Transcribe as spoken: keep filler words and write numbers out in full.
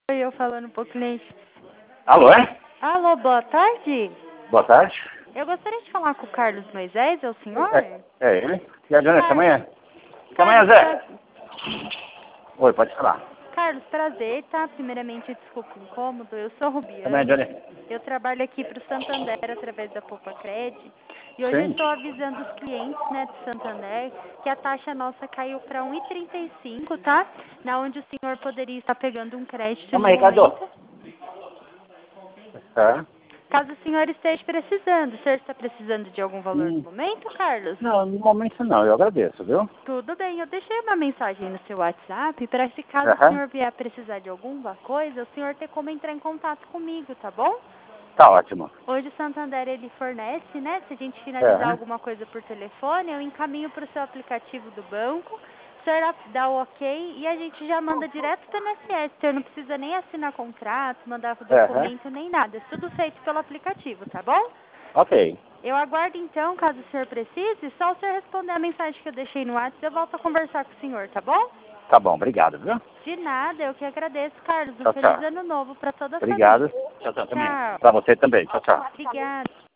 Foi eu falando um pouco lento. Alô, é? Alô, boa tarde. Boa tarde. Eu gostaria de falar com o Carlos Moisés, é o senhor? É, é ele. E a Janete, Car- amanhã? Carlos, Amanhã, Zé. pra... Oi, pode falar. Carlos, prazer, tá? Primeiramente, desculpa o incômodo, eu sou Amanhã, Rubiane. Janete. Eu trabalho aqui para o Santander através da Poupa Cred. E hoje eu Sim. estou avisando os clientes, né, do Santander que a taxa nossa caiu para um e trinta e cinco, tá? Na onde o senhor poderia estar pegando um crédito Calma no aí, Ricardo. momento. Tá. Caso o senhor esteja precisando. O senhor está precisando de algum valor no Hum. momento, Carlos? Não, no momento não, eu agradeço, viu? Tudo bem, eu deixei uma mensagem no seu WhatsApp para se caso o Aham. senhor vier precisar de alguma coisa, o senhor ter como entrar em contato comigo, tá bom? Tá ótimo. Hoje o Santander ele fornece, né? Se a gente finalizar Aham. alguma coisa por telefone, eu encaminho para o seu aplicativo do banco, o senhor dá o ok e a gente já manda direto para o I N S S. O senhor não precisa nem assinar contrato, mandar Aham. documento, nem nada. É tudo feito pelo aplicativo, tá bom? Ok. Eu aguardo então, caso o senhor precise, só o senhor responder a mensagem que eu deixei no WhatsApp, eu volto a conversar com o senhor, tá bom? Tá bom, obrigado, viu? De nada, eu que agradeço, Carlos. Um Tchau, feliz tchau. ano novo para toda a Obrigado. família. Tchau, tchau também. Tchau. Pra você também. Tchau, tchau. Obrigada.